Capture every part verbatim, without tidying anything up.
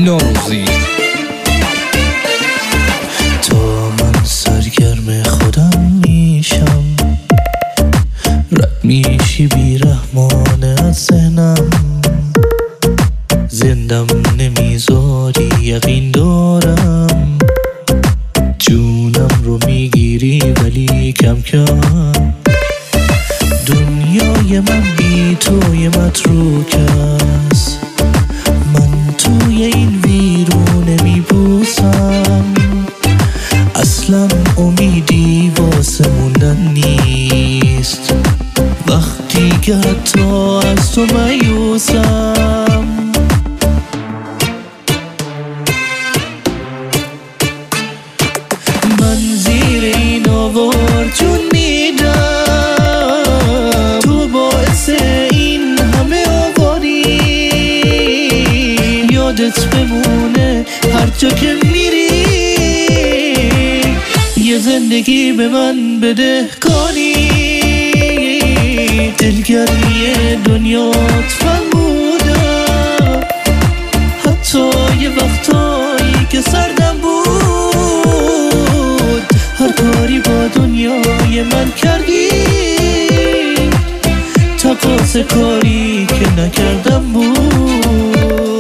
نوروزی. تا من سرگرم خودم میشم، رد میشی بیرحمانه از ذهنم، زندم نمیذاری یقین دارم، جونم رو میگیری ولی کم کم. دنیای من بی توی متروک است، من توی این ویرونه میبوسم، اصلا امیدی واسه موندن نیست وقتی که حتی از تو مایوسم. من زیر این آوار جون میدم، تو باعث این همه آواری، یادت بمونه هر جا که میری، یه زندگی به من بده کاری. دلگرمی دنیات فرمودم، حتی یه وقتایی که سردم بود، هر کاری با دنیای من کردی، تقاض کاری که نکردم بود.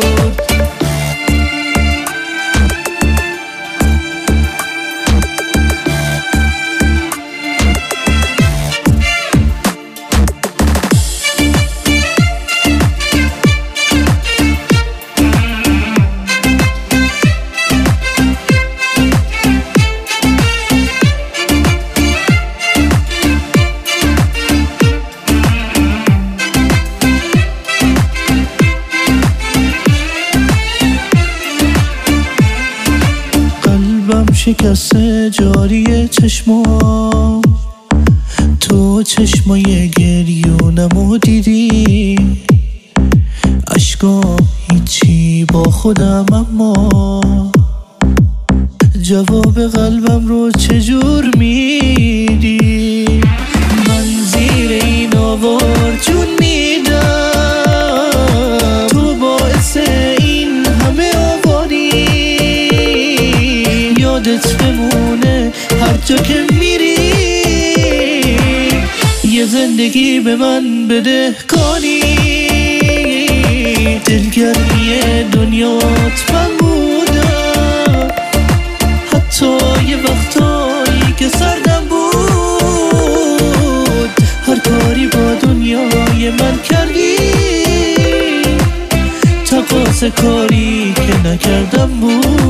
شکسته جاری چشمام، تو چشمای گریونمو دیدی، اشکام هیچی با خودم، اما جواب قلبم رو چجور میدی؟ من زیر این آوار جون میدم، تو باعث این همه آواری، یادت بمونه هر جا که میری، یه زندگی به من بده کاری. دلگرمی دنیات من بودم، حتی یه وقتایی که سردم بود، هر کاری با دنیای من کردی، تقاض کاری که نکردم بود.